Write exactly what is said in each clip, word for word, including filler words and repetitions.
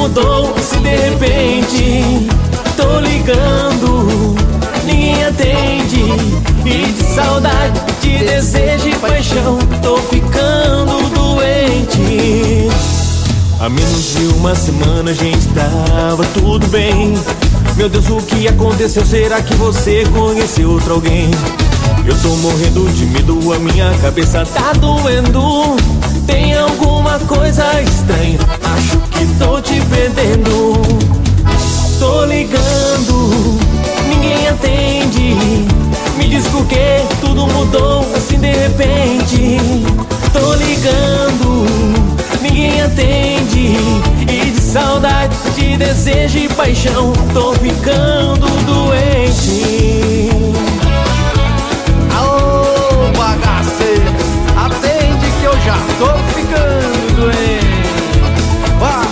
mudou se de repente tô ligando, ninguém atende. E de saudade, de desejo e paixão tô ficando doente. Há menos de uma semana a gente tava tudo bem. Meu Deus, o que aconteceu? Será que você conheceu outro alguém? Eu tô morrendo de medo, a minha cabeça tá doendo. Tem alguma coisa estranha, acho que tô te perdendo. Tô ligando, ninguém atende. Me diz por que tudo mudou assim de repente. Tô ligando, ninguém atende. E de saudade, de desejo e paixão tô ficando doente. Alô, bagaceiro, atende que eu já tô ficando doente. Vai!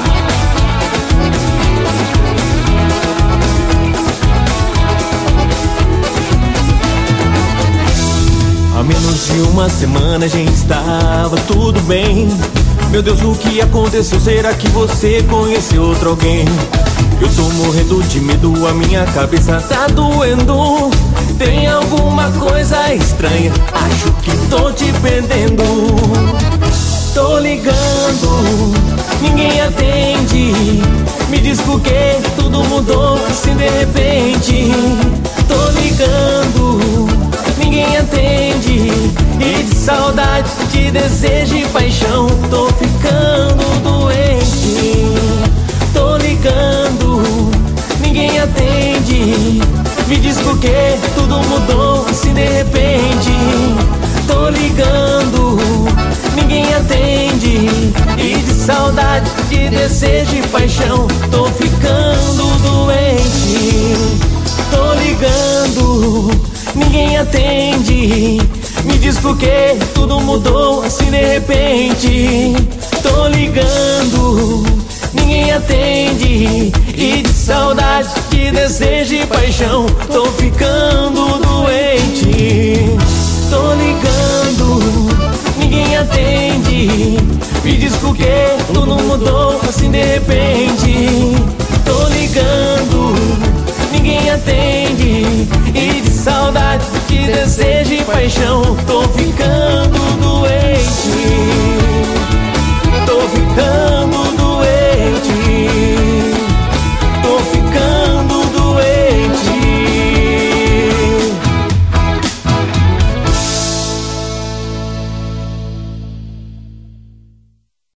Há menos de uma semana a gente estava tudo bem. Meu Deus, o que aconteceu? Será que você conheceu outro alguém? Eu tô morrendo de medo, a minha cabeça tá doendo. Tem alguma coisa estranha, acho que tô te perdendo. Tô ligando, ninguém atende. Me diz por que tudo mudou assim de repente. Tô ligando, ninguém atende. E de saudade, de desejo e paixão tô ficando doente. Tô ligando, ninguém atende. Me diz por que tudo mudou assim de repente. Tô ligando, ninguém atende. E de saudade, de desejo e paixão tô ficando doente. Tô ligando, ninguém atende. Me diz por que tudo mudou assim de repente. Tô ligando, ninguém atende. E de saudade, de desejo e paixão tô ficando doente. Tô ligando, ninguém atende. Me diz por que tudo mudou assim de repente. Tô ligando, ninguém atende. E de saudade, de desejo e paixão tô ficando